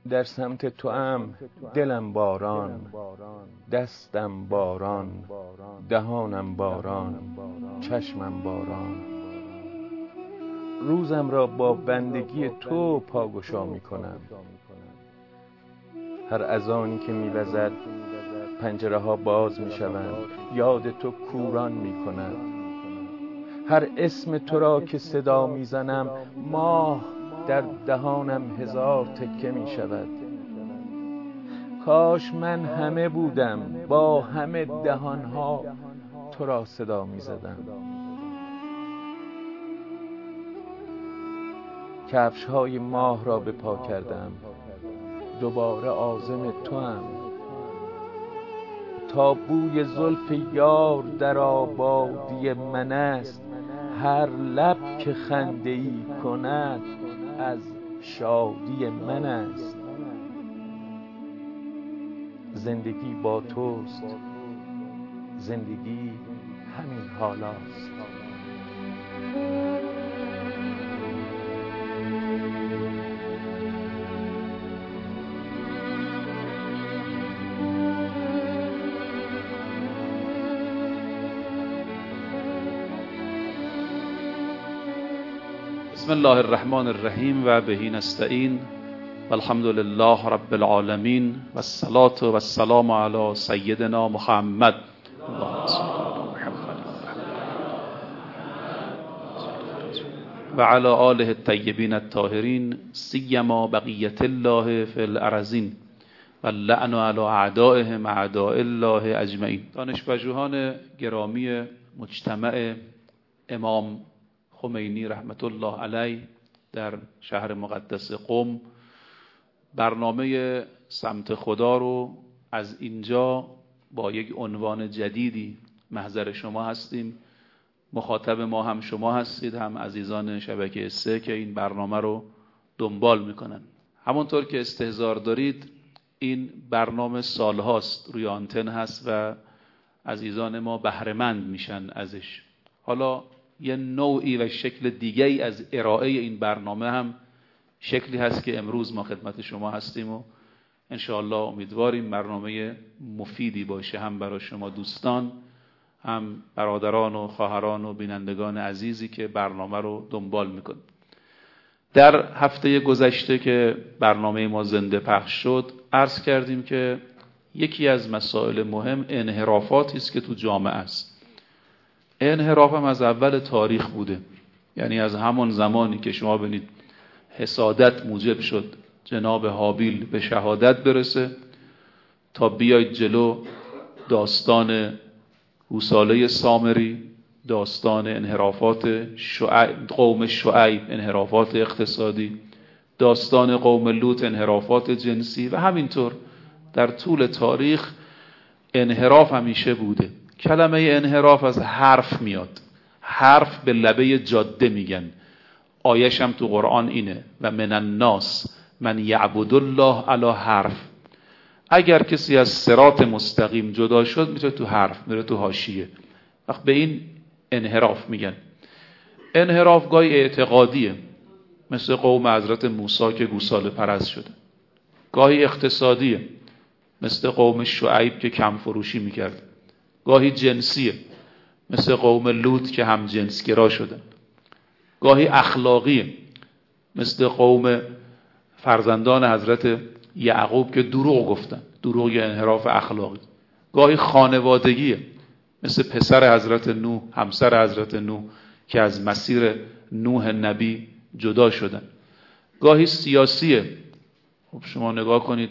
در سمت توام دلم باران، دستم باران، دهانم باران، چشمم باران. روزم را با بندگی تو پاگشا می کنم. هر اذانی که می وزد پنجره ها باز می شوند، یاد تو کوران می کند. هر اسم تو را که صدا می زنم، ماه در دهانم هزار تکه می شود. کاش من همه بودم، با همه دهانها تو را صدا می زدم. کفش های ماه را به پا کردم، دوباره عازم توام. تا بوی زلف یار در آبادی من است، هر لب که خنده ای کند از شادی من است. زندگی با توست، زندگی همین حالاست. بسم الله الرحمن الرحیم و به نستعین و الحمد لله رب العالمین و الصلاة و السلام علی سیدنا محمد و علی آله الطیبین الطاهرین سیما بقیت الله فی الارضین و اللعن علی اعدائهم اعداء الله اجمعین. دانشپژوهان گرامی مجتمع امام خمینی رحمت الله علیه در شهر مقدس قم، برنامه سمت خدا رو از اینجا با یک عنوان جدیدی محضر شما هستیم. مخاطب ما هم شما هستید، هم عزیزان شبکه 3 که این برنامه رو دنبال میکنن. همونطور که استحضار دارید این برنامه سالهاست روی آنتن هست و عزیزان ما بهره‌مند میشن ازش. حالا یه نوعی و شکل دیگه‌ای از ارائه این برنامه هم شکلی هست که امروز ما خدمت شما هستیم و انشاءالله امیدواریم برنامه مفیدی باشه، هم برای شما دوستان، هم برادران و خواهران و بینندگان عزیزی که برنامه رو دنبال میکنید. در هفته گذشته که برنامه ما زنده پخش شد عرض کردیم که یکی از مسائل مهم انحرافاتی است که تو جامعه است. انحراف هم از اول تاریخ بوده، یعنی از همون زمانی که شما ببینید حسادت موجب شد جناب هابیل به شهادت برسه تا بیاید جلو داستان گوساله سامری، داستان انحرافات قوم شعیب، انحرافات اقتصادی، داستان قوم لوط، انحرافات جنسی و همینطور در طول تاریخ انحراف همیشه بوده. کلمه انحراف از حرف میاد، حرف به لبه جاده میگن. آیش هم تو قرآن اینه و من الناس من یعبد الله علی حرف. اگر کسی از صراط مستقیم جدا شد میره تو حرف، میره تو حاشیه. وقت به این انحراف میگن. انحراف گاهی اعتقادیه، مثل قوم حضرت موسی که گوساله پرست شده. گاهی اقتصادیه، مثل قوم شعیب که کم فروشی میکرد. گاهی جنسیه، مثل قوم لوط که هم جنسگرا شدن. گاهی اخلاقیه، مثل قوم فرزندان حضرت یعقوب که دروغ گفتن، دروغ یه انحراف اخلاقی. گاهی خانوادگیه، مثل پسر حضرت نوح، همسر حضرت نوح که از مسیر نوح نبی جدا شدن. گاهی سیاسیه. خب شما نگاه کنید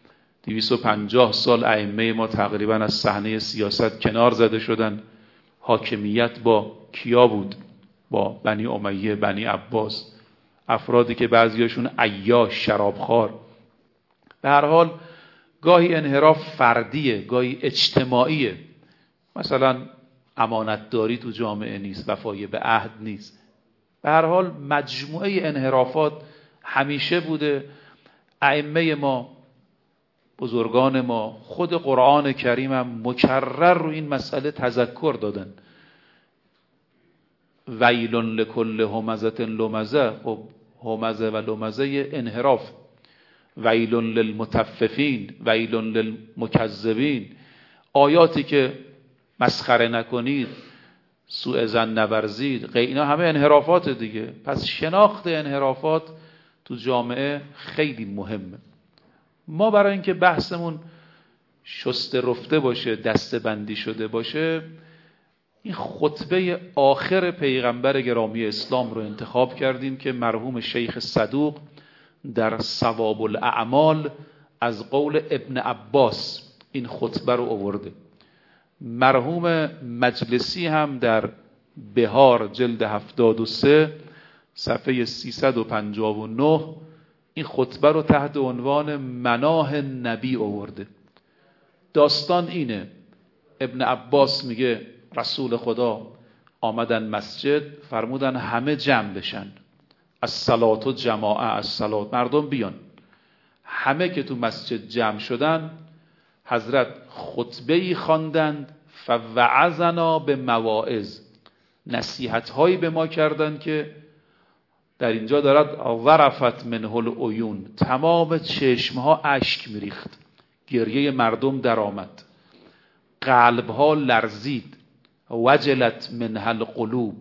250 سال ائمه ما تقریبا از صحنه سیاست کنار زده شدن. حاکمیت با کیا بود؟ با بنی امیه، بنی عباس، افرادی که بعضیاشون عیاش، شرابخوار. به هر حال گاهی انحراف فردیه، گاهی اجتماعیه. مثلا امانتداری تو جامعه نیست، وفای به عهد نیست. به هر حال مجموعه انحرافات همیشه بوده. ائمه ما، بزرگان ما، خود قرآن کریم هم مکرر رو این مسئله تذکر دادن. ویل لکل همزة لمزه. خب همزه و لمزه انحراف. ویل للمطففین، ویل للمکذبین، آیاتی که مسخره نکنید، سوء ظن نورزید، اینا همه انحرافات دیگه. پس شناخت انحرافات تو جامعه خیلی مهمه. ما برای اینکه بحثمون شسته رفته باشه، دسته بندی شده باشه، این خطبه آخر پیغمبر گرامی اسلام رو انتخاب کردیم که مرحوم شیخ صدوق در ثواب الاعمال از قول ابن عباس این خطبه رو آورده. مرحوم مجلسی هم در بهار جلد 73 صفحه 359 این خطبه رو تحت عنوان مناه نبی آورده. داستان اینه، ابن عباس میگه رسول خدا آمدن مسجد، فرمودن همه جمع بشن، الصلاة جماعه، الصلاة، مردم بیان. همه که تو مسجد جمع شدن، حضرت خطبه‌ای خواندند، فوعظنا به مواعظ، نصیحت‌هایی به ما کردند که در اینجا دارد ورفت منه العیون، تمام چشمها اشک میریخت، گریه مردم در آمد، قلبها لرزید، وجلت منه القلوب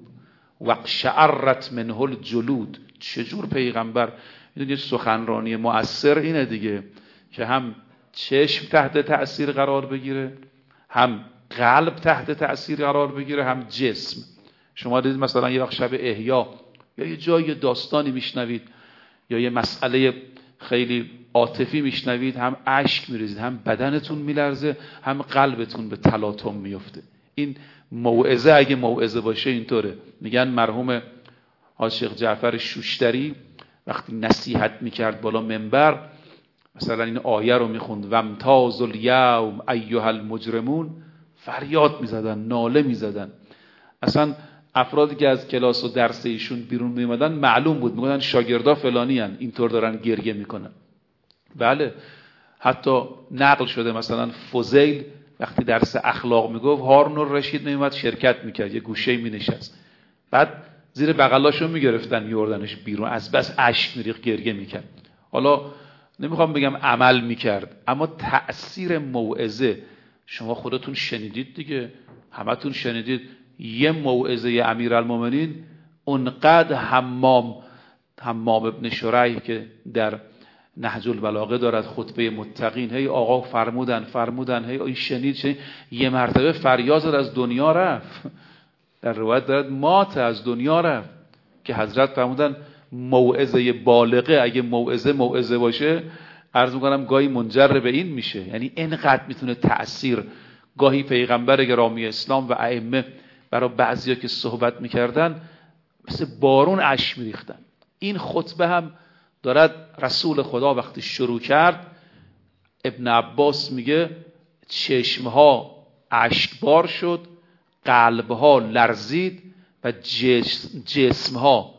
وقشعرت منه الجلود. چجور پیغمبر، این سخنرانی مؤثر اینه دیگه که هم چشم تحت تأثیر قرار بگیره، هم قلب تحت تأثیر قرار بگیره، هم جسم. شما دیدید مثلا یه وقت شب احیا یا یه جای داستانی میشنوید یا یه مسئله خیلی عاطفی میشنوید، هم اشک میریزید، هم بدنتون میلرزه، هم قلبتون به تلاطم میفته. این موعظه اگه موعظه باشه اینطوره. میگن مرحوم عاشق جعفر شوشتری وقتی نصیحت میکرد بالا منبر، مثلا این آیه رو میخوند وامتاز الیوم ایها المجرمون، فریاد میزدن، ناله میزدن. اصلا افرادی که از کلاس و درس ایشون بیرون میومدن معلوم بود، میگفتن شاگردا فلانی ان، اینطور دارن گریه میکنن. بله، حتی نقل شده مثلا فضیل وقتی درس اخلاق میگفت، هارون الرشید میومد شرکت میکرد، یه گوشه مینشست، بعد زیر بغلاشو میگرفتن میوردنش بیرون، از بس اشک میریخت، گریه میکرد. حالا نمیخوام بگم عمل میکرد، اما تأثیر موعظه شما خودتون شنیدید دیگه، همتون شنیدید. یه موعظه امیرالمومنین اونقدر حمام ابن شریح که در نهج البلاغه دارد خطبه متقین، هی آقا فرمودن هی این شنید یه مرتبه فریاد از دنیا رفت، در روایت دارد مات، از دنیا رفت، که حضرت فرمودن موعظه بالغه اگه موعظه باشه، عرض میکنم گاهی منجر به این میشه. یعنی اینقدر میتونه تأثیر. گاهی پیغمبر گرامی اسلام و ائمه برای بعضیا که صحبت میکردن مثل بارون اشک میریختن. این خطبه هم دارد رسول خدا وقتی شروع کرد، ابن عباس میگه چشمها اشکبار شد، قلبها لرزید و جسمها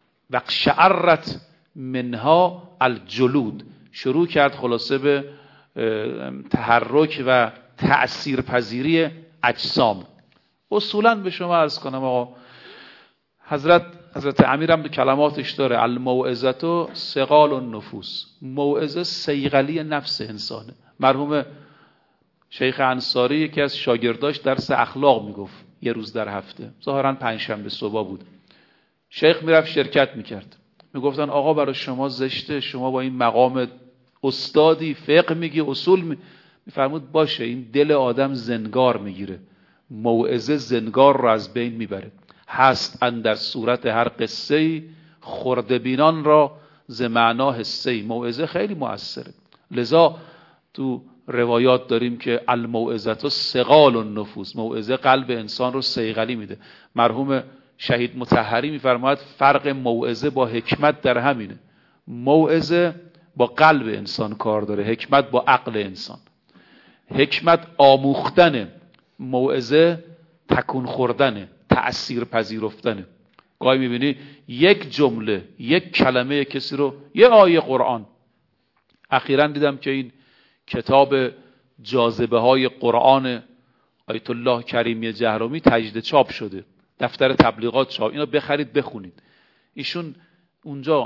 وقشعرت منها الجلود. شروع کرد خلاصه به تحرک و تأثیر پذیری اجسام. اصولاً به شما عرض کنم آقا، حضرت امیرم به کلماتش داره الموعظه ثقال النفوس، موعظه صیقلی نفس انسانه. مرحوم شیخ انصاری یکی از شاگرداش درس اخلاق میگفت یه روز در هفته، ظاهراً پنجشنبه صبح بود. شیخ میرفت شرکت میکرد، میگفتن آقا برای شما زشته، شما با این مقام استادی فقه میگی، اصول میفرمود باشه، این دل آدم زنگار میگیره، موعظه زنگار رو از بین میبره. هست اندر صورت هر قصه‌ای خردبینان را ز معنا حسه‌ای. موعظه خیلی مؤثره. لذا تو روایات داریم که الموعظه ثقال النفوس، موعظه قلب انسان رو صیقلی میده. مرحوم شهید مطهری میفرماید فرق موعظه با حکمت در همینه. موعظه با قلب انسان کار داره، حکمت با عقل انسان. حکمت آموختنه، موعظه تکون خوردنه، تأثیر پذیرفتنه. گاهی میبینی یک جمله، یک کلمه کسی رو، یه آیه قرآن. اخیراً دیدم که این کتاب جاذبه های قرآن آیت الله کریمی جهرمی تجدید چاپ شده، دفتر تبلیغات چاپ، اینو بخرید بخونید. ایشون اونجا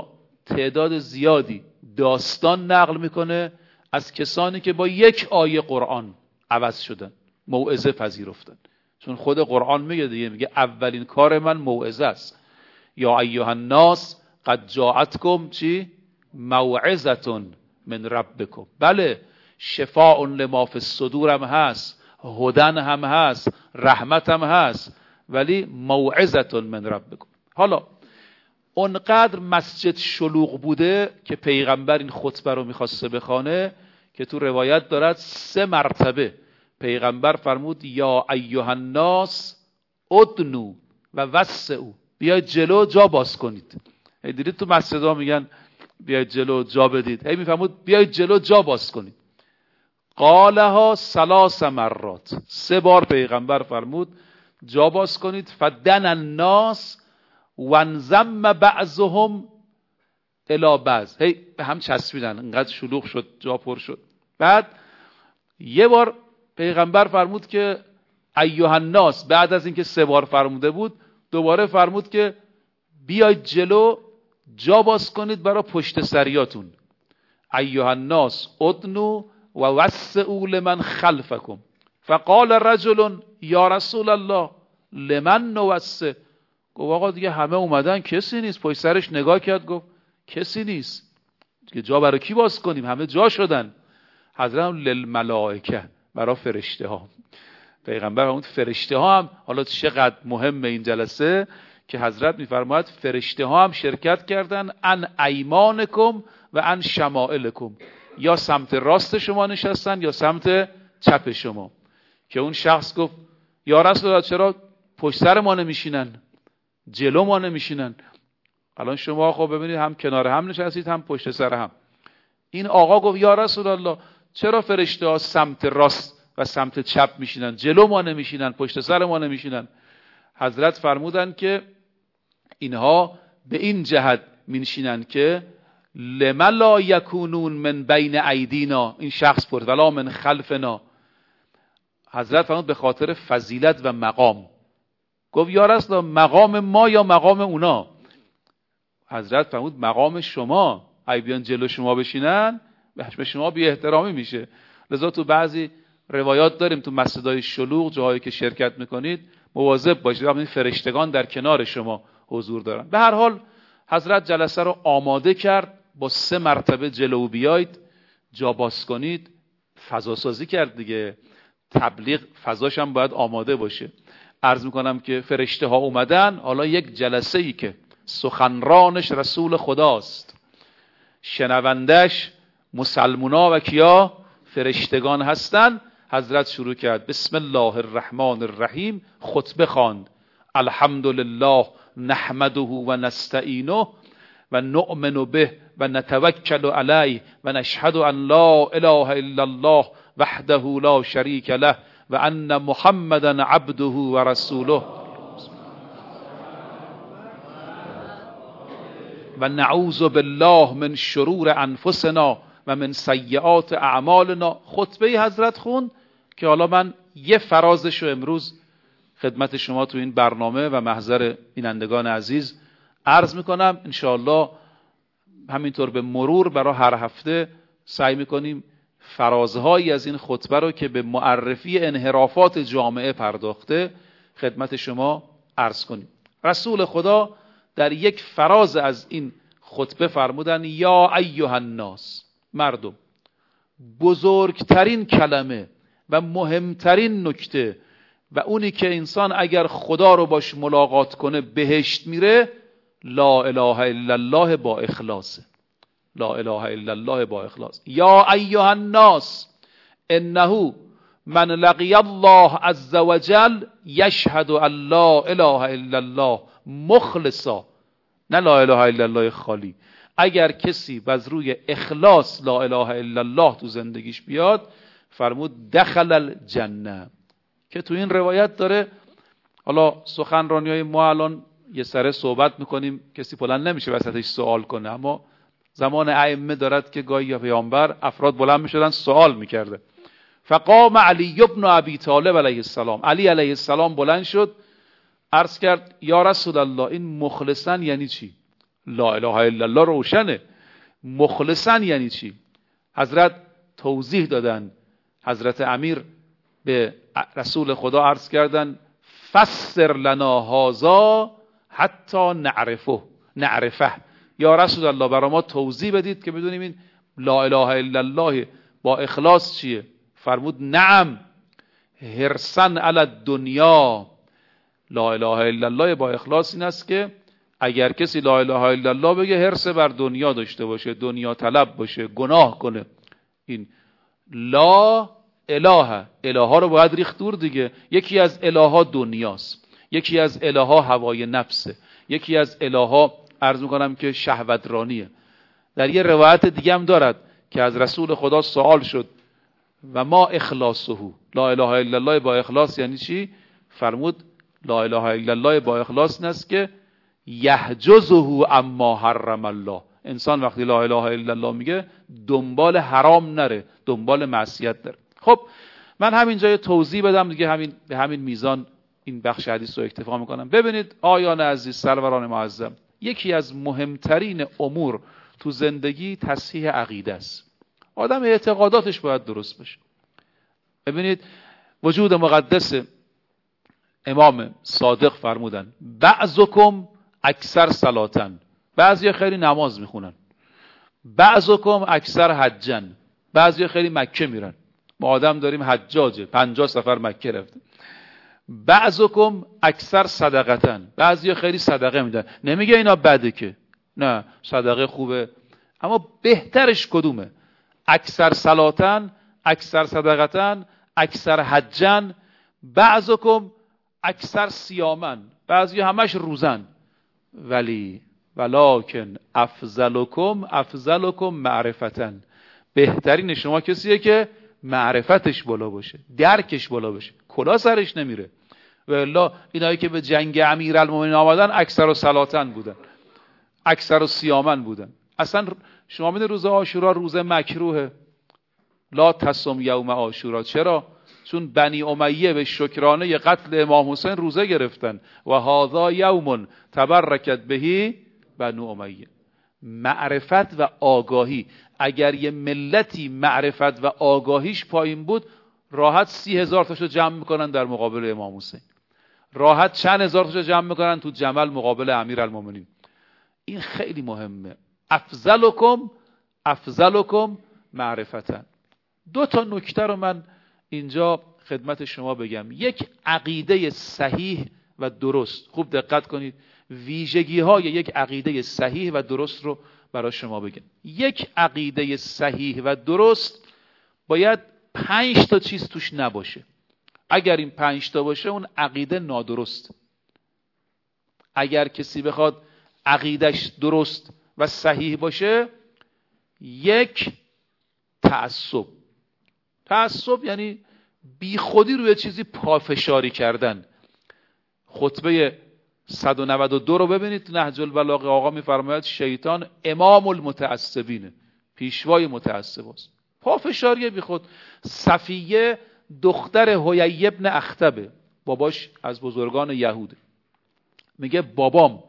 تعداد زیادی داستان نقل میکنه از کسانی که با یک آیه قرآن عوض شدن، موعظه پذیرفتن. چون خود قرآن میگه دیگه، میگه اولین کار من موعظه است. یا ایها الناس قد جاءتکم چی؟ موعظة من ربکم. بله، شفاء لما فی الصدور هم هست، هدن هم هست، رحمت هم هست، ولی موعظة من ربکم. حالا اونقدر مسجد شلوغ بوده که پیغمبر این خطبه رو میخواسته بخونه که تو روایت دارد 3 مرتبه پیغمبر فرمود یا ایها الناس ادنو و وسعوا، بیاید جلو جا باز کنید. دیدید تو مسجدها میگن بیاید جلو جا بدید، هی میفرمود بیاید جلو جا باز کنید. قالها 3 مرات، 3 بار پیغمبر فرمود جا باز کنید. فدن الناس وانضم بعضهم الی بعض، هی به هم چسبیدن، انقدر شلوغ شد جا پر شد. بعد یه بار پیغمبر فرمود که ایها الناس، بعد از اینکه 3 بار فرموده بود دوباره فرمود که بیاید جلو جا باز کنید برای پشت سریاتون. ایها الناس ادنو و وسعوا لمن خلفکم. فقال رجل یا رسول الله لمن نوسع. گفت آقا دیگه همه اومدن کسی نیست. پشت سرش نگاه کرد گفت کسی نیست دیگه، جا برای کی باز کنیم؟ همه جا شدن. حضرت للملائکه، برای فرشته ها. پیغمبر فرمود فرشته ها هم، حالا چقدر مهمه این جلسه که حضرت میفرماید فرشته ها هم شرکت کردن، ان ایمانکم و ان شمائلکم، یا سمت راست شما نشستن یا سمت چپ شما. که اون شخص گفت یا رسول الله چرا پشت سر ما نمیشینن، جلو ما نمیشینن؟ الان شما خب ببینید هم کنار هم نشستید هم پشت سر هم. این آقا گفت یا رسول الله چرا فرشته ها سمت راست و سمت چپ میشینن، جلو ما نمیشینن، پشت سر ما نمیشینن؟ حضرت فرمودن که اینها به این جهت میشینن که لما لا یکونون من بین ایدینا، این شخص پرد، ولا من خلفنا. حضرت فرمود به خاطر فضیلت و مقام. گفت یا رسول الله مقام ما یا مقام اونا؟ حضرت فرمود مقام شما. اگه بیان جلو شما بشینن به شما بی احترامی میشه. لذا تو بعضی روایات داریم تو مسجدهای شلوغ، جاهایی که شرکت میکنید مواظب باشید، این فرشتگان در کنار شما حضور دارن. به هر حال حضرت جلسه رو آماده کرد، با 3 مرتبه جلو بیاید جا باز کنید. فضا سازی کرد دیگه، تبلیغ فضاش هم باید آماده باشه. عرض میکنم که فرشته ها اومدن. حالا یک جلسه ای که سخنرانش رسول خداست، شنوندش مسلمونا و کیا؟ فرشتگان هستن. حضرت شروع کرد بسم الله الرحمن الرحیم، خطبه خواند. الحمدلله نحمده و نستعینه و نؤمن به و نتوکل علیه و نشهد ان لا اله الا الله وحده لا شریک له و ان محمدا عبده و رسوله و نعوذ بالله من شرور انفسنا و من سیئات اعمالنا. خطبه حضرت خون که حالا من یه فرازشو امروز خدمت شما تو این برنامه و محضر بینندگان عزیز عرض میکنم. انشاءالله همینطور به مرور برای هر هفته سعی میکنیم فرازهایی از این خطبه رو که به معرفی انحرافات جامعه پرداخته خدمت شما عرض کنیم. رسول خدا در یک فراز از این خطبه فرمودن یا ایها الناس، مردم. بزرگترین کلمه و مهمترین نکته و اونی که انسان اگر خدا رو باش ملاقات کنه بهشت میره، لا اله الا الله با اخلاص. لا اله الا الله با اخلاص. یا ایها الناس انه من لقی الله عز وجل یشهد ان لا اله الا الله مخلصا، نه لا اله الا الله خالی. اگر کسی از روی اخلاص لا اله الا الله تو زندگیش بیاد، فرمود دخل الجنه. که تو این روایت داره، حالا سخنرانی‌های ما الان یه سره صحبت میکنیم، کسی بلند نمیشه وسطش سوال کنه، اما زمان ائمه دارد که گاهی یا پیامبر افراد بلند میشدن سوال میکرده. فقام علی ابن ابی طالب علیه السلام، علی علیه السلام بلند شد، عرض کرد یا رسول الله این مخلصن یعنی چی؟ لا اله الا الله روشنه. مخلصن یعنی چی؟ حضرت توضیح دادن. حضرت امیر به رسول خدا عرض کردن فسر لنا هذا حتی نعرفه. یا رسول الله برای ما توضیح بدید که بدونیم این لا اله الا الله با اخلاص چیه؟ فرمود نعم حرصن علی الدنیا. لا اله الا الله با اخلاص این است که اگر کسی لا اله الا الله بگه حرص بر دنیا داشته باشه، دنیا طلب باشه، گناه کنه. این لا اله، اله ها رو باید ریخت دور دیگه. یکی از اله ها دنیاست، یکی از اله ها هوای نفسه، یکی از اله ها عرض میکنم که شهوترانیه. در یه روایت دیگه هم دارد که از رسول خدا سوال شد و ما اخلاصه، لا اله الا الله با اخلاص یعنی چی؟ فرمود لا اله الا الله با اخلاص این است که یحجزه اما حرم الله. انسان وقتی لا اله الا الله میگه دنبال حرام نره، دنبال معصیت نره. خب من همینجا توضیح بدم دیگه، به همین میزان این بخش حدیث رو اکتفا میکنم. ببینید آیان عزیز، سروران معظم، یکی از مهمترین امور تو زندگی تصحیح عقیده است. آدم اعتقاداتش باید درست باشه. ببینید وجود مقدس امام صادق فرمودن بعضکم اکثر صلاتن، بعضی خیلی نماز میخونن، بعضکم اکثر حجن، بعضی خیلی مکه میرن. ما آدم داریم حجاجه 50 سفر مکه رفته. بعضکم اکثر صدقتن، بعضی خیلی صدقه میدن. نمیگه اینا بده که، نه صدقه خوبه، اما بهترش کدومه؟ اکثر صلاتن، اکثر صدقتن، اکثر حجن، بعضکم اکثر صیامن، بعضی همش روزن. ولکن افضلکم معرفتن، بهترین شما کسیه که معرفتش بالا باشه، درکش بالا باشه، کلا سرش نمیره. والا اینایی که به جنگ امیرالمومنین آمدن اکثر صلاتن بودن، اکثر صیامن بودن. اصلا شما میدونید روز عاشورا روز مکروهه، لا تصم یوم عاشورا. چرا؟ چون بنی امیه به شکرانه قتل امام حسین روزه گرفتن و هذا یوم تبرکت بهی بنو امیه. معرفت و آگاهی، اگر یه ملتی معرفت و آگاهیش پایین بود راحت 30,000 تاشو جمع میکنن در مقابل امام حسین، راحت چند هزار تاشو جمع میکنن تو جمل مقابل امیرالمومنین. این خیلی مهمه. افضلکم معرفتن. 2 تا نکته رو من اینجا خدمت شما بگم. یک، عقیده صحیح و درست. خوب دقت کنید، ویژگی های یک عقیده صحیح و درست رو برای شما بگم. یک عقیده صحیح و درست باید 5 تا چیز توش نباشه. اگر این 5 تا باشه اون عقیده نادرست. اگر کسی بخواد عقیدش درست و صحیح باشه، 1 تعصب یعنی بی خودی روی چیزی پافشاری کردن. خطبه 192 رو ببینید تو نهج البلاغه، آقا میفرماید شیطان امام المتعصبینه، پیشوای متعصباست. پافشاری بی خود. صفیه دختر حیی ابن اخطبه، باباش از بزرگان یهوده. میگه بابام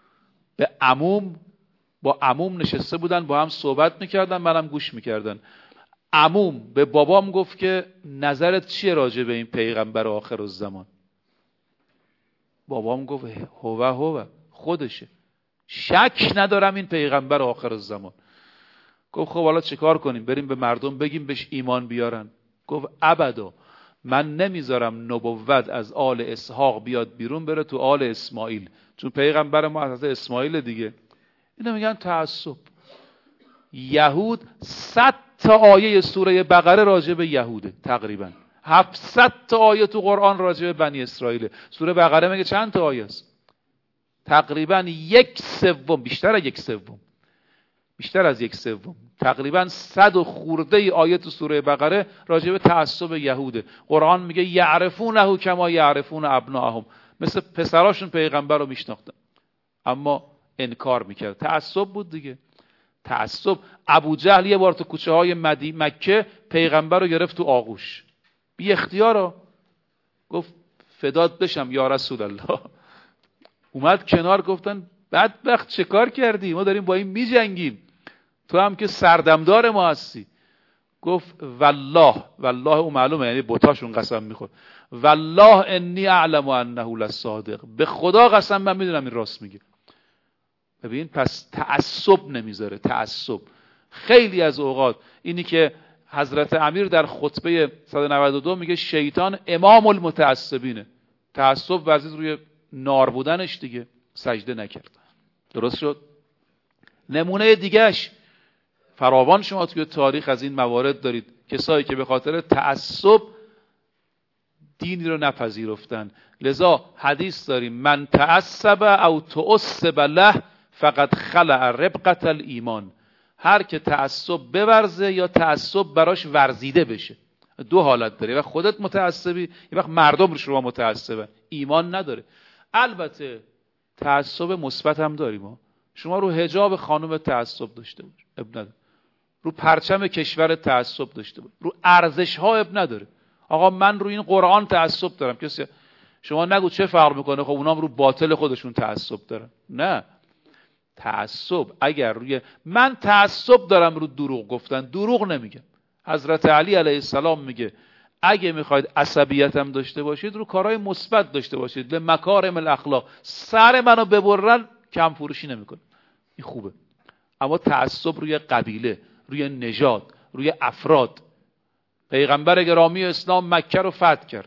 با عموم نشسته بودن، با هم صحبت میکردن، منم گوش میکردن. عموم به بابام گفت که نظرت چیه راجع به این پیغمبر آخر الزمان؟ بابام گفت هو خودشه، شک ندارم این پیغمبر آخر الزمان. گفت خب حالا چه کار کنیم؟ بریم به مردم بگیم بهش ایمان بیارن؟ گفت ابدا، من نمیذارم نبوت از آل اسحاق بیاد بیرون بره تو آل اسماعیل، چون پیغمبر ما از اسماعیل دیگه. اینا میگن تعصب. یهود 100 تا آیه سوره بقره راجع به یهوده، تقریبا 700 تا آیه تو قرآن راجع به بنی اسرائیل. سوره بقره میگه چند تا آیه است؟ تقریبا 1/3، بیشتر از 1/3، تقریبا 100 و خورده آیه تو سوره بقره راجع به تعصب یهوده. قرآن میگه یعرفونه کما یعرفون ابناءهم، مثل پسراشون پیغمبر رو میشناختن اما انکار میکرد. تعصب بود دیگه. تعصب. ابو جهل یه بار تو کوچه های مکه پیغمبر رو گرفت تو آغوش، بی اختیار گفت فدات بشم یا رسول الله. اومد کنار، گفتن بدبخت چه کار کردی؟ ما داریم با این میجنگیم، تو هم که سردمدار ما هستی. گفت والله، والله اون معلومه یعنی بتاشون قسم میخورد، والله انی اعلم انه لصادق، به خدا قسم من میدونم این راست میگه. ببین پس تعصب نمیذاره. تعصب خیلی از اوقات اینی که حضرت امیر در خطبه 192 میگه شیطان امام المتعصبینه. تعصب ورزید روی نار بودنش دیگه، سجده نکرد. درست شد؟ نمونه دیگهش فراوان شما توی تاریخ از این موارد دارید، کسایی که به خاطر تعصب دینی رو نپذیرفتن. لذا حدیث داریم من تعصب او تعصب له فقط خلع ربقة الایمان. هر که تعصب بورزه یا تعصب براش ورزیده بشه. دو حالت داره، و خودت متعصبی، یه وقت مردم رو شما متعصبه، ایمان نداره. البته تعصب مثبت هم داریم. شما رو حجاب خانم تعصب داشته باش، اب نداره. رو پرچم کشور تعصب داشته باش، رو ارزش ها اب نداره. آقا من رو این قرآن تعصب دارم، کسی شما نگو چه فرق میکنه، خب اونام رو باطل خودشون تعصب دارن. نه، تعصب اگر روی من تعصب دارم رو دروغ گفتن، دروغ نمیگم. حضرت علی علیه السلام میگه اگه میخواید عصبیتم داشته باشید رو کارهای مثبت داشته باشید، لمکارم الاخلاق. سر منو ببرن کم فروشی نمیکنه، این خوبه. اما تعصب روی قبیله، روی نژاد، روی افراد. پیغمبر گرامی اسلام مکه رو فتح کرد،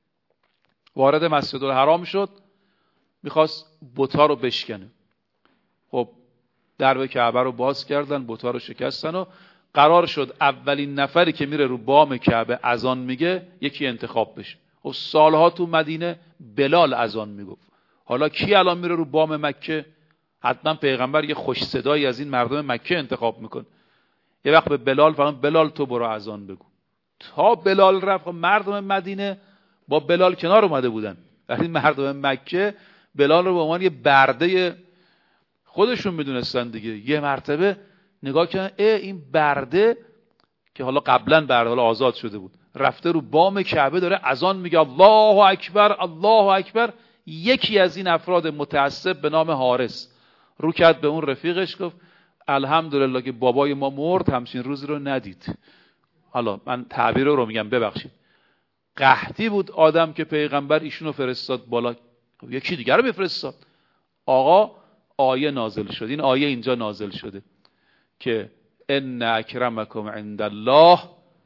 وارد مسجد الحرام شد، میخواست بت‌ها رو بشکنه. خب درب کعبه رو باز کردن، بت‌ها رو شکستن و قرار شد اولین نفری که میره رو بام کعبه اذان میگه یکی انتخاب بشه. و سالها تو مدینه بلال اذان میگفت. حالا کی الان میره رو بام مکه؟ حتما پیغمبر یه خوش صدایی از این مردم مکه انتخاب میکنه. یه وقت به بلال فرمود بلال تو برو اذان بگو. تا بلال رفت، مردم مدینه با بلال کنار اومده بودن، ولی مردم مکه بلال رو به عنوان یه برده خودشون میدونستن دیگه. یه مرتبه نگاه کردن این برده که حالا قبلا برده، حالا آزاد شده بود، رفته رو بام کعبه داره اذان میگه الله اکبر الله اکبر. یکی از این افراد متعصب به نام حارس رو کرد به اون رفیقش، گفت الحمدلله که بابای ما مرد، همچین روزی رو ندید. حالا من تعبیر رو میگم ببخشید، قحطی بود آدم که پیغمبر ایشونو فرستاد بالا، یکی دیگر رو بفرستاد. آقا آیه نازل شد، این آیه اینجا نازل شده که ان اکرمکم عند الله.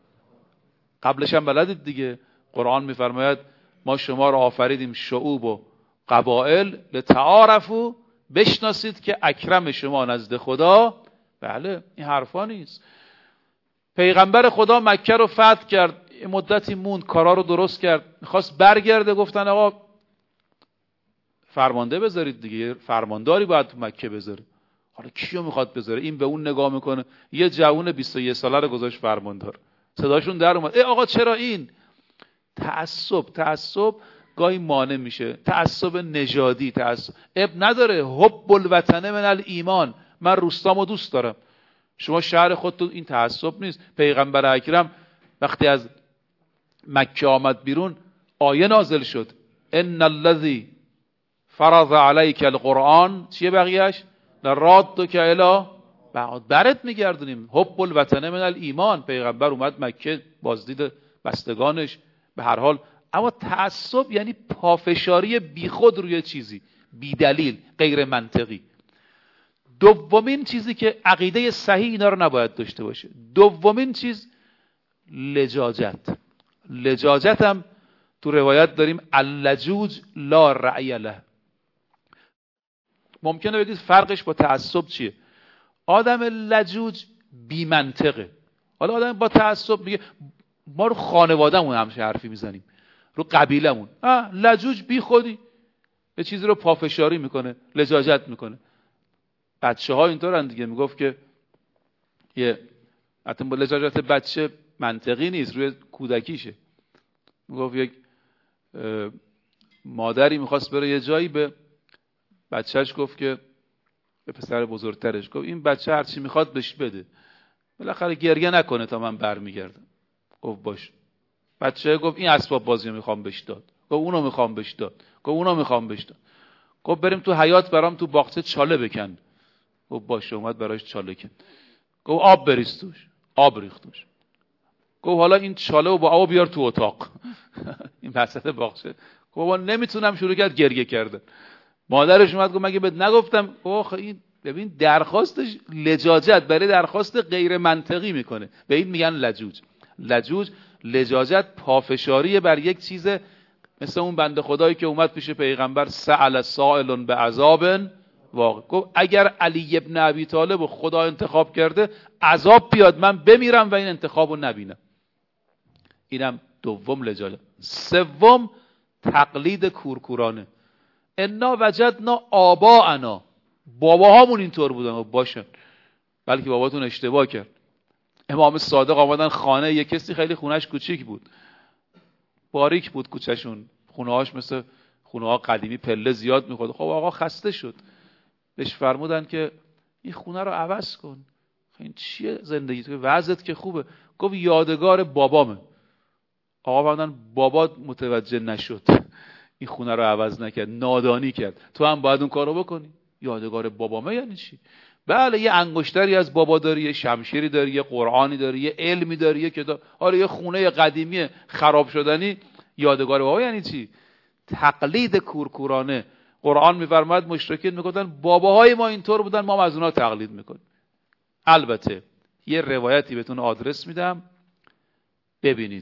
قبلش هم بلدید دیگه، قرآن میفرماید ما شما را آفریدیم شعوب و قبائل لتعارفوا، بشناسید که اکرم شما نزد خدا. بله این حرفا نیست. پیغمبر خدا مکه رو فتح کرد، مدتی موند، کارا رو درست کرد، میخواست برگرده، گفتن آقا فرمانده بذارید دیگه، فرمانداری باید تو مکه بذاره. حالا کیو میخواد بذاره؟ این به اون نگاه میکنه، یه جوون 21 ساله رو گذاشت فرماندار. صداشون در اومد آقا چرا این؟ تعصب گاهی مانع میشه. تعصب نژادی، تعصب اب نداره. حب الوطن من الایمان، من روستامو دوست دارم، شما شهر خودتون، این تعصب نیست. پیغمبر اکرم وقتی از مکه آمد بیرون آیه نازل شد ان الذی فرض علیک القرآن، چیه بقیهش؟ لرادک الی برت میگردونیم. حب الوطن من الایمان. پیغمبر اومد مکه، بازدید بستگانش، به هر حال. اما تعصب یعنی پافشاری بیخود روی چیزی، بی دلیل، غیر منطقی. دومین چیزی که عقیده صحیح اینا رو نباید داشته باشه. دومین چیز لجاجت. لجاجت هم تو روایت داریم اللجوج لا رأی له. ممکنه بگید فرقش با تعصب چیه؟ آدم لجوج بی منطقه. حالا آدم با تعصب میگه ما رو خانوادهمون همشه حرفی میزنیم، رو قبیلمون. لجوج بی خودی یه چیزی رو پافشاری میکنه، لجاجت میکنه. بچه ها اینطورن دیگه. میگفت که یه حتی با لجاجت بچه منطقی نیست، روی کودکیشه. میگفت یک مادری میخواست بره یه جایی، به بچهش گفت که، به پسر بزرگترش گفت این بچه هرچی میخواد بهش بده، بالاخره گریه نکنه تا من برمیگردم. گفت باش. بچه گفت این اسباب بازی میخوام بهش داد. گفت اونو میخوام بهش داد. گفت اونو میخوام بهش داد. گفت بریم تو حیاط برام تو باغچه چاله بکن. گفت باشه، اومد براش چاله کن. گفت آب بریز توش، آب ریخت توش. گفت حالا این چاله رو با آب بیار تو اتاق. این وسط باغچه. گفت نمیتونم. شروع کرد گریه کردن. مادرش اومد گفت مگه بهت نگفتم؟ گفت این ببین درخواستش لجاجت برای درخواست غیر منطقی میکنه. به این میگن لجوج. لجاجت پافشاری بر یک چیز، مثل اون بنده خدایی که اومد پیش پیغمبر سأل سائل بعذاب واقع. گفت اگر علی ابن ابی طالب خدا انتخاب کرده عذاب بیاد من بمیرم و این انتخابو نبینم. اینم دوم لجاجت. سوم تقلید کورکورانه. انا وجدنا آباءنا، باباهامون اینطور بودن. باشن، بلکه باباتون اشتباه کرد. امام صادق آمدن خانه یک کسی، خیلی خونهش کوچیک بود، باریک بود کوچهشون، خونه‌هاش مثل خونه‌ها قدیمی پله زیاد می‌خورد. خب آقا خسته شد، بهش فرمودن که این خونه رو عوض کن. این چیه زندگی تو؟ وضعت که خوبه. گفت یادگار بابامه. آقا فرمودن بابات متوجه نشد، این خونه رو عوض نکرد، نادانی کرد، تو هم باید اون کارو بکنی. یادگار بابامه یعنی چی؟ بله یه انگشتری از بابا داری، یه شمشیری داری، یه قرآنی داری، یه علمی داری، یه کتاب. حالا یه خونه قدیمی خراب شدنی یادگار بابا یعنی چی؟ تقلید کورکورانه. قرآن میفرماید مشرکین میگفتن باباهای ما اینطور بودن، ما از اونها تقلید میکنیم. البته یه روایتی بهتون آدرس میدم ببینید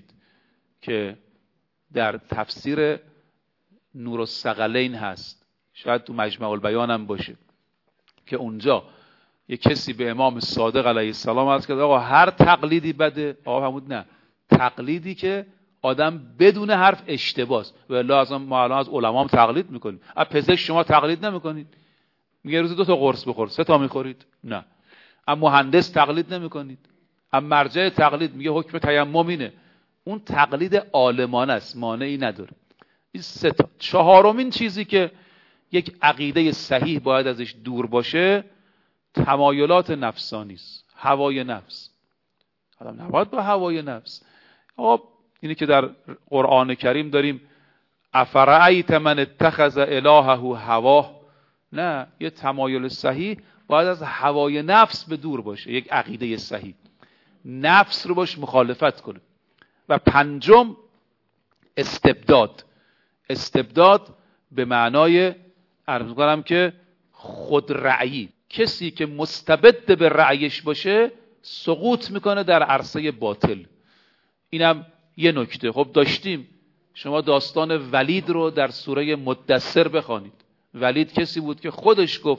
که در تفسیر نورالثقلین هست، شاید تو مجمع البیان هم باشه، که اونجا یه کسی به امام صادق علیه السلام عرض کرد آقا هر تقلیدی بده. آقا فرمود نه، تقلیدی که آدم بدون حرف اشتباهه. والله اصلا ما الان از علمام تقلید میکنیم. از پزشک شما تقلید نمیکنید؟ میگه روزی 2 تا قرص بخور، 3 تا میخورید؟ نه. از مهندس تقلید نمیکنید؟ از مرجع تقلید میگه حکم تیمم اینه. اون تقلید عالمانه است، مانعی نداره. این 3 تا. چهارمین چیزی که یک عقیده صحیح باید ازش دور باشه تمایلات نفسانی است. هوای نفس. آدم نباید با هوای نفس. اینی که در قرآن کریم داریم افرأیت من اتخذ الهه هواه. نه، یه تمایل صحیح باید از هوای نفس به دور باشه. یک عقیده صحیح نفس رو باش مخالفت کنه. و پنجم استبداد به معنای عرض کنم که خود رأیی. کسی که مستبد به رأیش باشه سقوط میکنه در عرصه باطل. اینم یه نکته. خب داشتیم، شما داستان ولید رو در سوره مدثر بخوانید. ولید کسی بود که خودش گفت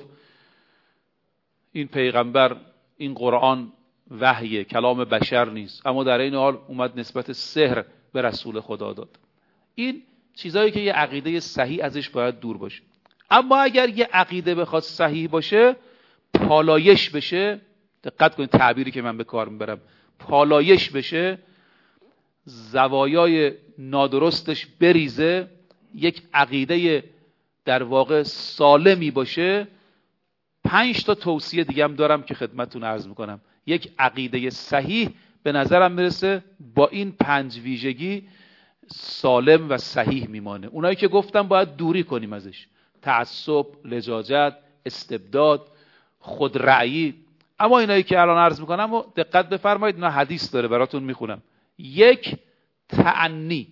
این پیغمبر، این قرآن وحیه، کلام بشر نیست، اما در این حال اومد نسبت سحر به رسول خدا داد. این چیزایی که یه عقیده صحیح ازش باید دور باشه. اما اگر یه عقیده بخواد صحیح باشه، پالایش بشه، دقت کنید تعبیری که من به کار میبرم، پالایش بشه، زوایای نادرستش بریزه، یک عقیده در واقع سالمی باشه. 5 تا توصیه دیگه هم دارم که خدمتتون عرض میکنم. یک عقیده صحیح به نظرم میرسه با این 5 ویژگی سالم و صحیح میمانه. اونایی که گفتم باید دوری کنیم ازش: تعصب، لجاجت، استبداد، خودرأیی. اما اینایی که الان عرض میکنم و دقت بفرمایید، اینا حدیث داره براتون میخونم. 1 تأنی،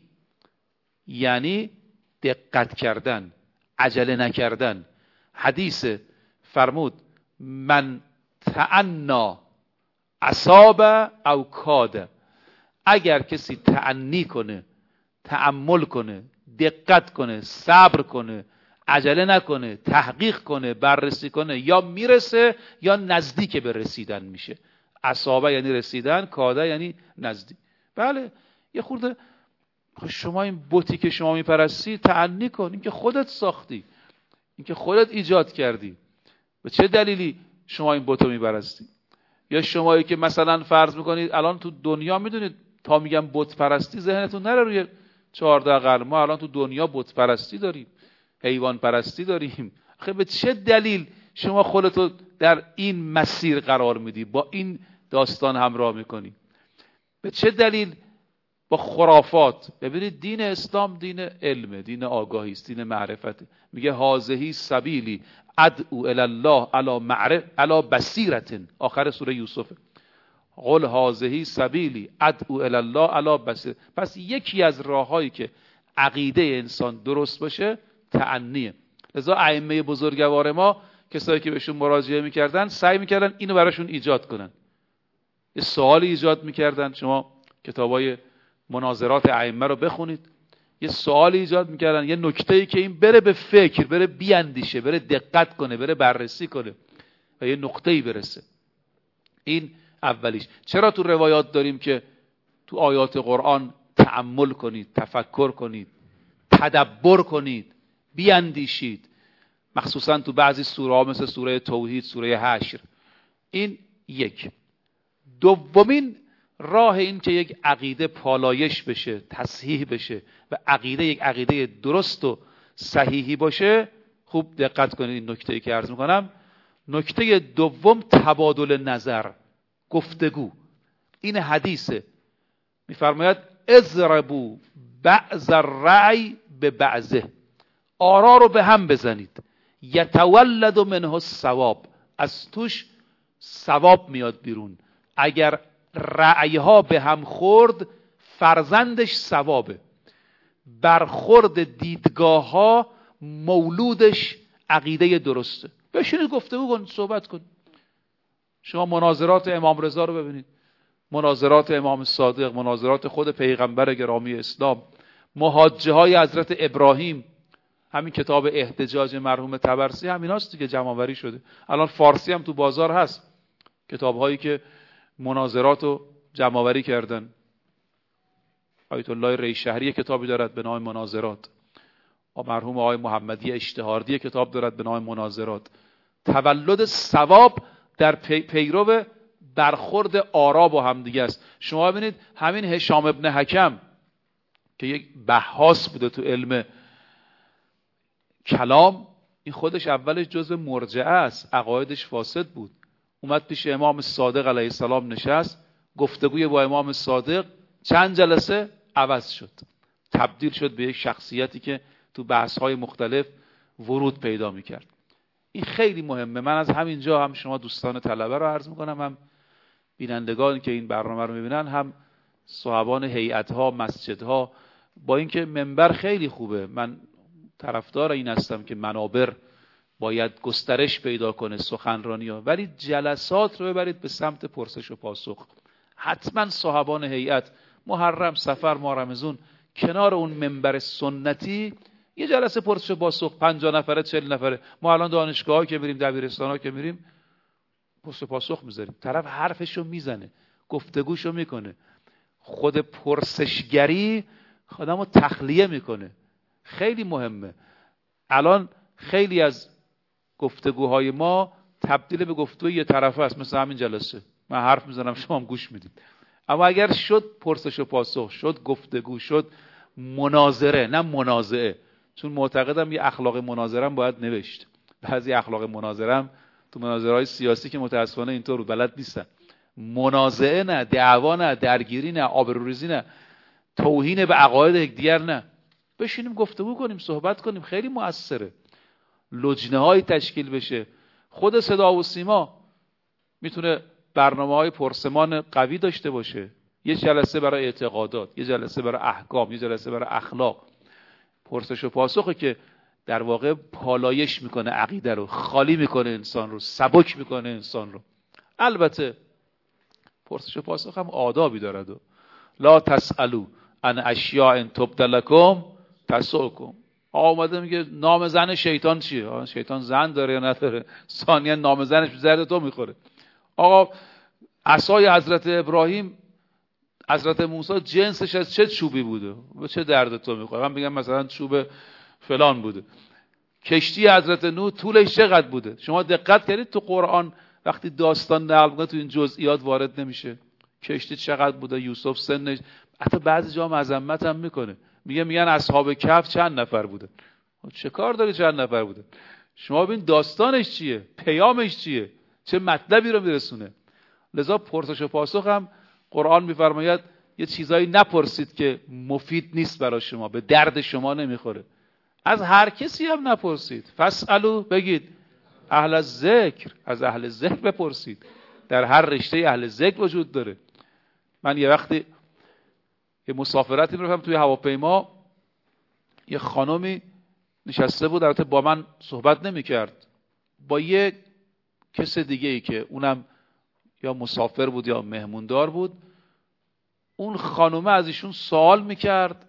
یعنی دقت کردن، عجله نکردن. حدیث فرمود من تأنا اصاب او کاد. اگر کسی تأنی کنه، تأمل کنه، دقت کنه، صبر کنه، عجله نکنه، تحقیق کنه، بررسی کنه، یا میرسه یا نزدیک به رسیدن میشه. اصابه یعنی رسیدن، کاده یعنی نزدیک. بله یه خورده شما این بتی که شما میپرستی تأنی کن، این که خودت ساختی، این که خودت ایجاد کردی. به چه دلیلی شما این بتو میپرستی؟ یا شمایی که مثلا فرض میکنید الان تو دنیا، میدونید تا میگم بت پرستی ذهنتون نره روی 14 قرن. ما الان تو دنیا بت پرستی داریم، حیوان پرستی داریم. خب به چه دلیل شما خودتو در این مسیر قرار میدی، با این داستان همراه میکنی؟ به چه دلیل با خرافات. ببینید دین اسلام دین علمه، دین آگاهی است، دین معرفته. میگه هازهی سبیلی ادعو الی الله علی بصیرة، آخر سوره یوسف. قل هازهی سبیلی ادعو الی الله علی بصیرة. پس یکی از راههایی که عقیده انسان درست باشه تأنیه. لذا ائمه بزرگوار ما کسایی که بهشون مراجعه میکردن سعی میکردن اینو براشون ایجاد کنن، یه سوالی ایجاد میکردن. شما کتابای مناظرات ائمه رو بخونید، یه سوالی ایجاد میکردن، یه نکته‌ای که این بره به فکر، بره بیاندیشه، بره دقت کنه، بره بررسی کنه و یه نقطه‌ای برسه. این اولیش. چرا تو روایات داریم که تو آیات قرآن تأمل کنید، تفکر کنید، تدبر کنید، بیاندیشید، مخصوصا تو بعضی سوره ها مثل سوره توحید، سوره حشر. این یک. دومین راه این که یک عقیده پالایش بشه، تصحیح بشه و عقیده یک عقیده درست و صحیحی باشه، خوب دقت کنید این نکته‌ای که عرض میکنم. نکته دوم تبادل نظر، گفتگو. این حدیثه، میفرماید اضربوا بعض الرأی به بعضه، آرا رو به هم بزنید، یتولد منه الثواب، از توش ثواب میاد بیرون. اگر رأیها به هم خورد فرزندش ثوابه، برخورد دیدگاه ها مولودش عقیده درسته. بشینید گفتگو کنید، صحبت کنید. شما مناظرات امام رضا رو ببینید، مناظرات امام صادق، مناظرات خود پیغمبر گرامی اسلام، محاجه های حضرت ابراهیم. همین کتاب احتجاج مرحوم طبرسی همین هاست که جمع‌آوری شده. الان فارسی هم تو بازار هست، کتاب هایی که مناظرات رو جمع‌آوری کردن. آیت الله ریشهری کتابی دارد به نام مناظرات، و مرحوم آقای محمدی اشتهاردی کتاب دارد به نام مناظرات. تولد ثواب در پیرو برخورد آرا با هم دیگه است. شما ببینید همین هشام ابن حکم که یک بحاث بوده تو علم کلام، این خودش اولش جزء مرجعه است، عقایدش فاسد بود. اومد پیش امام صادق علیه السلام نشست، گفتگوی با امام صادق چند جلسه عوض شد، تبدیل شد به یک شخصیتی که تو بحث‌های مختلف ورود پیدا می‌کرد. این خیلی مهمه. من از همینجا هم شما دوستان طلبه رو عرض می‌کنم، هم بینندگان که این برنامه رو می‌بینن، هم صاحبان هیئت‌ها، مسجدها، با اینکه منبر خیلی خوبه، من طرفدار این هستم که منابر باید گسترش پیدا کنه، سخنرانی‌ها، ولی جلسات رو ببرید به سمت پرسش و پاسخ. حتما صاحبان هیئت محرم، سفر، ماه رمضان، کنار اون منبر سنتی یه جلسه پرسش و پاسخ، 50 نفره 40 نفره. ما الان دانشگاه‌ها که میریم، دبیرستان‌ها که میریم، پرسش و پاسخ میذاریم، طرف حرفشو میزنه، گفتگوشو میکنه. خود پرسشگری خودمو تخلیه میکنه، خیلی مهمه. الان خیلی از گفتگوهای ما تبدیل به گفتگوی یه طرفه است، مثل همین جلسه، من حرف میزنم شما هم گوش میدید. اما اگر شد پرسش و پاسخ، شد گفتگو، شد مناظره، نه منازعه، چون معتقدم یه اخلاق مناظره هم باید نوشت. بعضی اخلاق مناظره هم تو مناظره‌های سیاسی که متاسفانه اینطور بلد نیستن. منازعه نه، دعوا نه، درگیری نه، آبروریزی نه، توهین به عقاید یکدیگر نه. بشینیم گفتگو کنیم، صحبت کنیم، خیلی مؤثره. لجنه‌های تشکیل بشه. خود صدا و سیما میتونه برنامه‌های پرسمان قوی داشته باشه، یه جلسه برای اعتقادات، یه جلسه برای احکام، یه جلسه برای اخلاق. پرسش و پاسخی که در واقع پالایش میکنه عقیده رو، خالی میکنه انسان رو، سبک میکنه انسان رو. البته پرسش و پاسخ هم آدابی دارد. و لا تسألوا عن اشیاء تبد لکم تسؤکم. آمده میگه نام زن شیطان چیه؟ شیطان زن داره یا نداره؟ ثانیا نام زنش به درد تو میخوره؟ آقا عصای حضرت ابراهیم، حضرت موسی جنسش از چه چوبی بوده؟ به چه درد تو میخوره؟ من میگم مثلا چوب فلان بوده. کشتی حضرت نوح طولش چقدر بوده؟ شما دقت کردید تو قرآن وقتی داستان نقل میکنه تو این جزئیات وارد نمیشه؟ کشتی چقدر بوده؟ یوسف سنش، حتی بعضی جا مذمت هم میکنه، میگن اصحاب کهف چند نفر بودن. چه کار داری چند نفر بودن؟ شما ببین داستانش چیه، پیامش چیه، چه مطلبی رو میرسونه. لذا پرسش و پاسخ هم قرآن میفرماید یه چیزایی نپرسید که مفید نیست برای شما، به درد شما نمیخوره. از هر کسی هم نپرسید. فاسالو بگید اهل الذکر، از اهل ذکر بپرسید. در هر رشته اهل ذکر وجود داره. من یه وقتی یه مسافرتی می‌رفتم توی هواپیما، یه خانمی نشسته بود، البته با من صحبت نمی‌کرد، با یه کس دیگه ای که اونم یا مسافر بود یا مهموندار بود. اون خانومه از ایشون سوال میکرد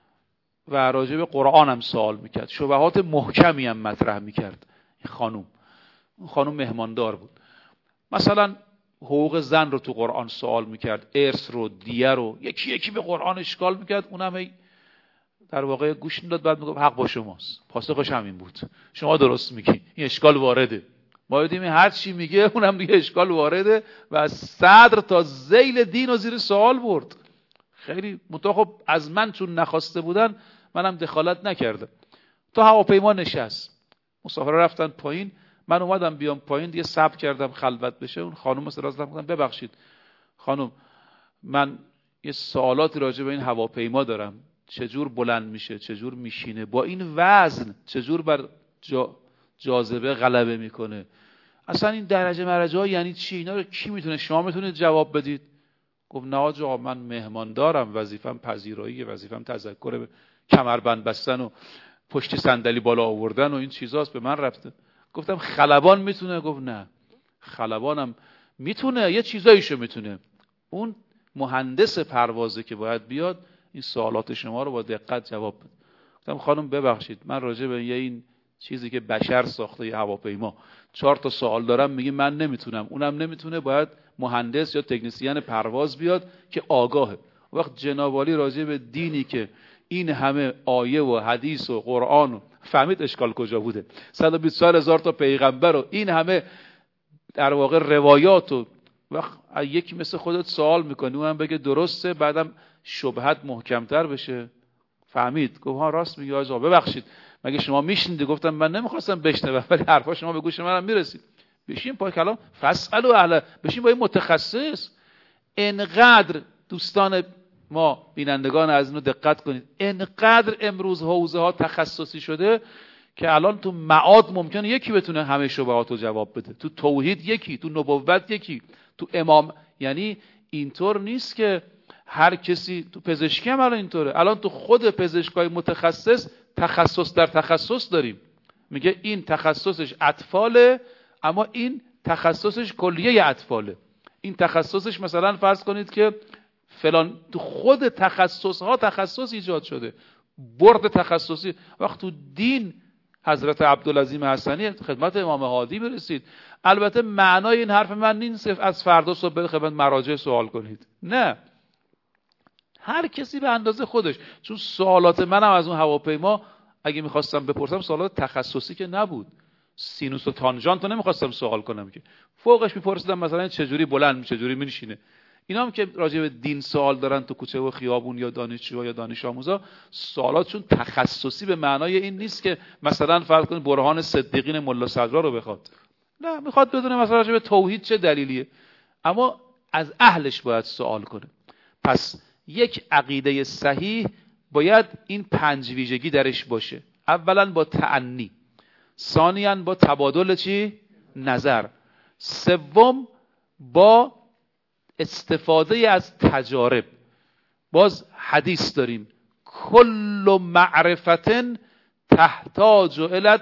و راجع به قرآن هم سوال میکرد، شبهات محکمی هم مطرح میکرد. اون خانوم مهماندار بود. مثلا حقوق زن رو تو قرآن سوال میکرد، ارث رو، دیه رو، یکی یکی به قرآن اشکال میکرد. اونم در واقع گوش میداد، بعد میگفت حق با شماست. پاسخش همین بود، شما درست میگی، این اشکال وارده. ما دیدیم هر چی میگه اونم دیگه اشکال وارده و از صدر تا ذیل دین و زیر سوال برد. خیلی خب از من چون نخواسته بودن منم دخالت نکردم. تا هواپیما نشست، مسافرها رفتن پایین، من اومدم بیام پایین، دیگه صبر کردم خلوت بشه. اون خانم سراز گفتم ببخشید خانم، من یه سوالاتی راجع به این هواپیما دارم، چجور بلند میشه، چجور میشینه، با این وزن چجور بر جاذبه غلبه میکنه، اصلا این درجه مرجه ها یعنی چی، اینا رو کی میتونه، شما میتونید جواب بدید؟ گفت نه آقا، من مهمان دارم، وظیفم پذیرایی، وظیفم تذکر کمربند بستن و پشت صندلی بالا آوردن و این چیزاست، به من رفته. گفتم خلبان میتونه؟ گفت نه، خلبانم میتونه، یه چیزایشو میتونه، اون مهندس پروازه که باید بیاد این سوالات شما رو با دقت جواب بده. گفتم خانم ببخشید، من راجع به این چیزی که بشر ساخته، یه هواپیما، 4 تا سوال دارم، میگی من نمیتونم، اونم نمیتونه، باید مهندس یا تکنسین پرواز بیاد که آگاهه. وقت جناب عالی راجع به دینی که این همه آیه و حدیث و قرآن و فهمید اشکال کجا بوده، 124,000 تا پیغمبر و این همه در واقع روایات، و وقت یکی مثل خودت سوال میکنی اونم بگه درسته، بعدم شبهت محکمتر بشه. فهمید، گفت ها راست میگی آقا، ببخشید مگه شما میشنیدی؟ گفتم من نمیخواستم بشنوم، ولی حرفا شما به گوش منم میرسید. بشین پای کلام، فاسالو اهل، بشین با این متخصص. انقدر دوستان ما بینندگان از اینو دقت کنید، انقدر امروز حوزه ها تخصصی شده که الان تو معاد ممکنه یکی بتونه همه شبهات رو جواب بده، تو توحید یکی، تو نبوت یکی، تو امام. یعنی اینطور نیست که هر کسی، تو پزشکی هم الان اینطوره، الان تو خود پزشکای متخصص تخصص در تخصص داریم. میگه این تخصصش اطفاله، اما این تخصصش کلیه اطفاله. این تخصصش مثلا فرض کنید که فلان، تو خود تخصص ها تخصص ایجاد شده، برد تخصصی. وقت تو دین حضرت عبدالعظیم حسنی خدمت امام هادی برسید. البته معنای این حرف من نیست از فردا صبح برید خدمت مراجع سوال کنید، نه، هر کسی به اندازه خودش. چون سوالات منم از اون هواپیما اگه میخواستم بپرسم سوالات تخصصی که نبود، سینوس و تانژانت رو نمیخواستم سوال کنم که، فوقش میپرسیدم مثلا چجوری بلند میشه، چجوری میشینه. اینا هم که راجع به دین سوال دارن تو کوچه و خیابون یا دانشجوها یا دانش آموزا، سوالاتشون تخصصی به معنای این نیست که مثلا فرض کنید برهان صدیقین ملا صدرا رو بخواد، نه، میخواد بدونه مثلا راجع به توحید چه دلیلیه، اما از اهلش باید سوال کنه. پس یک عقیده صحیح باید این 5 ویژگی درش باشه. اولا با تأنی، ثانیاً با تبادل نظر، سوم با استفاده از تجارب. باز حدیث داریم کل معرفت تحتاج الی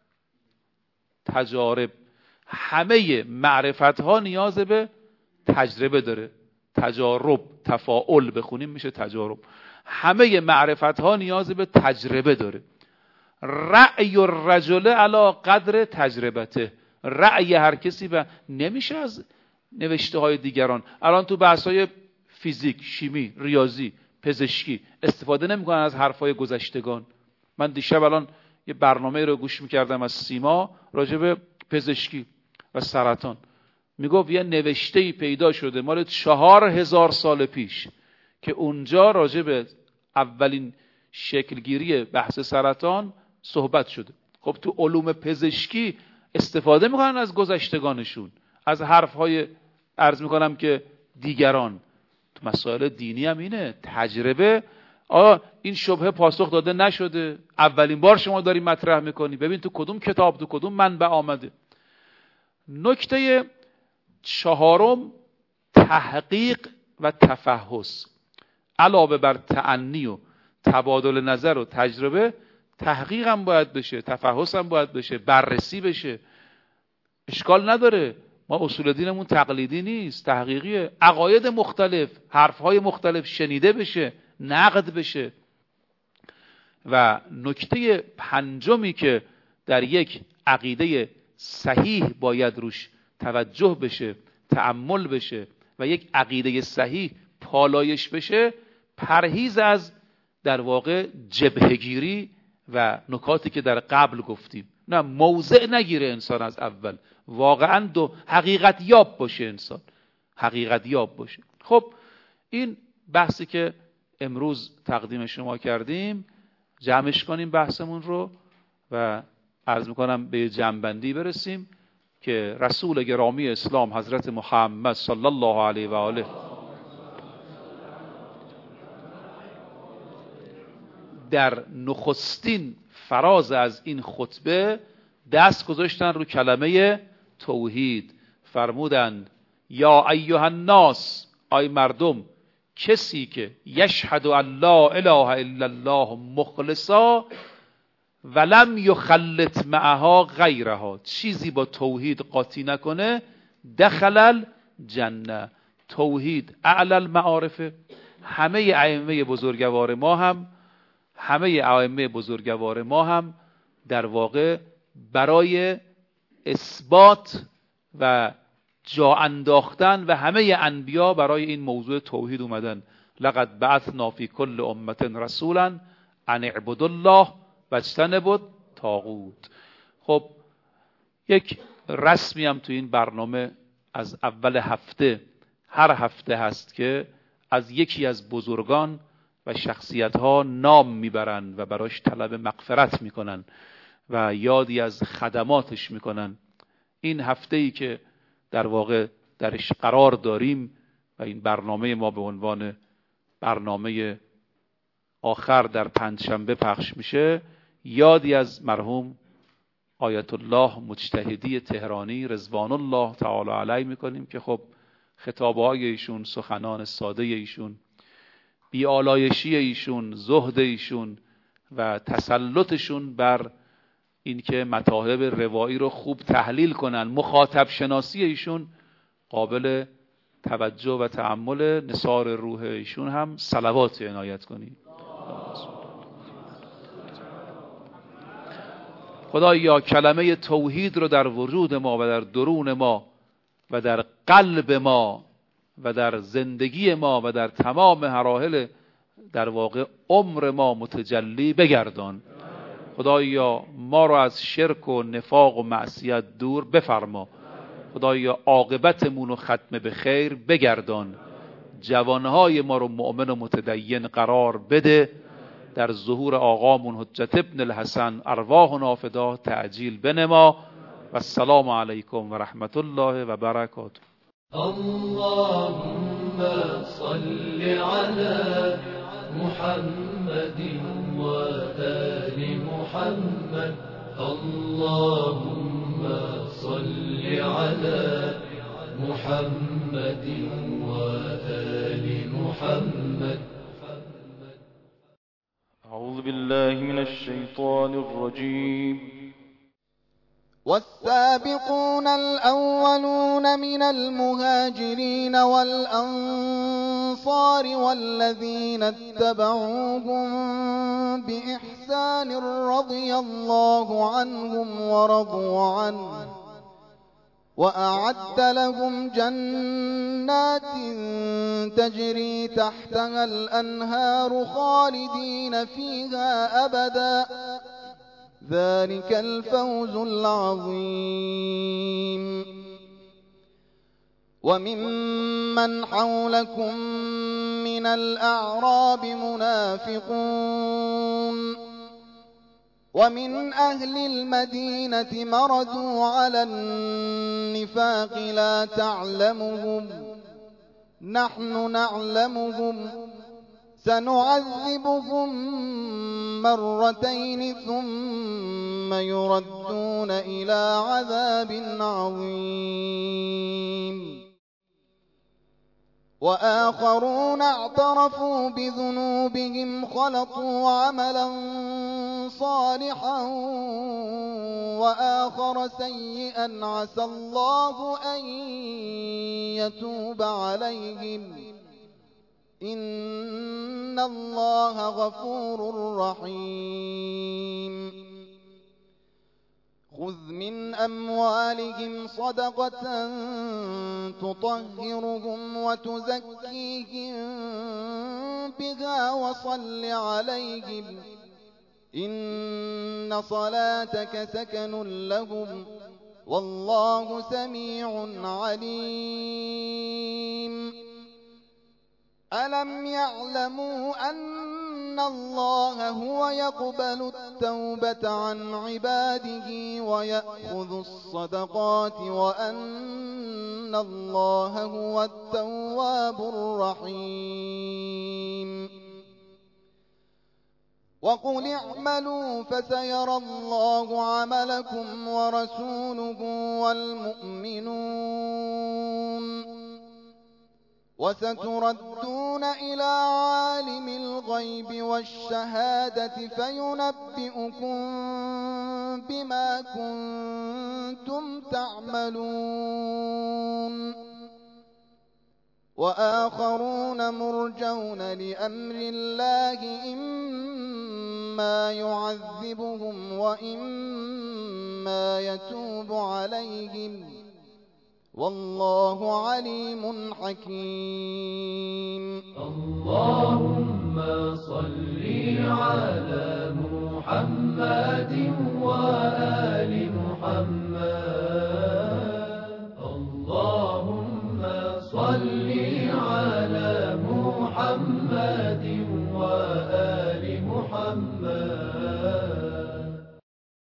تجارب، همه معرفت ها نیاز به تجربه داره. تجارب، تفاعل بخونیم میشه تجارب. همه معرفت ها نیاز به تجربه داره. رأی الرجل علی قدر تجربته، رأی هر کسی به نمیشه از نوشته های دیگران. الان تو بحث های فیزیک، شیمی، ریاضی، پزشکی استفاده نمیکنن از حرفای گذشتگان. من دیشب الان یه برنامه رو گوش میکردم از سیما راجع به پزشکی و سرطان. میگفت یه نوشته‌ای پیدا شده مال 4000 سال پیش که اونجا راجع به اولین شکلگیری بحث سرطان صحبت شده. خب تو علوم پزشکی استفاده میکنن از گذشتگانشون، از حرفهای عرض میکنم که دیگران. تو مسائل دینی هم اینه، تجربه. این شبهه پاسخ داده نشده، اولین بار شما داری مطرح میکنی، ببین تو کدوم کتاب، تو کدوم منبع آمده. نکته چهارم تحقیق و تفحص. علاوه بر تأنی و تبادل نظر و تجربه، تحقیق هم باید بشه، تفحص هم باید بشه، بررسی بشه. اشکال نداره، ما اصول دینمون تقلیدی نیست، تحقیقیه. عقاید مختلف، حرفهای مختلف شنیده بشه، نقد بشه. و نکته پنجمی که در یک عقیده صحیح باید روش توجه بشه، تأمل بشه و یک عقیده صحیح پالایش بشه، پرهیز از در واقع جبهه‌گیری و نکاتی که در قبل گفتیم. نه، موضع نگیره انسان از اول، واقعا حقیقت یاب باشه انسان، حقیقت یاب باشه. خب این بحثی که امروز تقدیم شما کردیم، جمعش کنیم بحثمون رو و عرض میکنم به جمع‌بندی برسیم که رسول گرامی اسلام حضرت محمد صلی الله علیه و آله در نخستین فراز از این خطبه دست گذاشتن رو کلمه توحید. فرمودند یا ایها الناس، ای مردم، کسی که یشهد ان لا اله الا الله مخلصا ولم یخلط معها غیرها، چیزی با توحید قاطی نکنه، دخل الجنه. توحید اعلی المعارف. همه ائمه بزرگوار ما هم در واقع برای اثبات و جا انداختن و همه انبیا برای این موضوع توحید اومدن. لقد بعثنا فی کل امة رسولا ان اعبدوا الله واجتنبوا الطاغوت. خب یک رسمی هم تو این برنامه از اول هفته، هر هفته هست که از یکی از بزرگان و شخصیت‌ها نام میبرن و براش طلب مغفرت میکنن و یادی از خدماتش میکنن. این هفته‌ای که در واقع درش قرار داریم و این برنامه ما به عنوان برنامه آخر در پنجشنبه پخش میشه، یادی از مرحوم آیت الله مجتهدی تهرانی رضوان الله تعالی علیه میکنیم که خب خطابهای ایشون، سخنان ساده ایشون، بیالایشی ایشون، زهد ایشون و تسلطشون بر اینکه مطالب روایی رو خوب تحلیل کنن، مخاطب شناسی ایشون قابل توجه و تأمل. نثار روح ایشون هم صلوات عنایت کنید. خدایا کلمه توحید رو در وجود ما و در درون ما و در قلب ما و در زندگی ما و در تمام مراحل در واقع عمر ما متجلی بگردان. خدایا ما رو از شرک و نفاق و معصیت دور بفرما. خدایا عاقبتمون رو ختم به خیر بگردان. جوانهای ما رو مؤمن و متدین قرار بده. در ظهور آقامون حجت ابن الحسن ارواحنا فدا تعجیل بنما. و السلام علیکم و رحمت الله و برکاته. اللهم صل على محمد وآل محمد. اللهم صل على محمد وآل محمد. أعوذ بالله من الشيطان الرجيم. والسابقون الأولون من المهاجرين والأنصار والذين اتبعوهم بإحسان رضي الله عنهم ورضوا عنه وأعد لهم جنات تجري تحتها الأنهار خالدين فيها أبدا ذلك الفوز العظيم. وممن حولكم من الأعراب منافقون ومن أهل المدينة مردوا على النفاق لا تعلمهم نحن نعلمهم سنعذبهم مرتين ثم يردون إلى عذاب عظيم وآخرون اعترفوا بذنوبهم خلطوا عملا صالحا وآخر سيئا عسى الله أن يتوب عليهم إن الله غفور رحيم خذ من أموالهم صدقة تطهرهم وتزكيهم بها وصل عليهم إن صلاتك سكن لهم والله سميع عليم ألم يعلموا أن الله هو يقبل التوبة عن عباده ويأخذ الصدقات وأن الله هو التواب الرحيم وقل اعملوا فسيرى الله عملكم ورسوله والمؤمنون وستردون إلى عالم الغيب والشهادة فينبئكم بما كنتم تعملون وآخرون مرجون لأمر الله إما يعذبهم وإما يتوب عليهم والله عليم حكيم اللهم صل على محمد وآل محمد اللهم صل على محمد وآل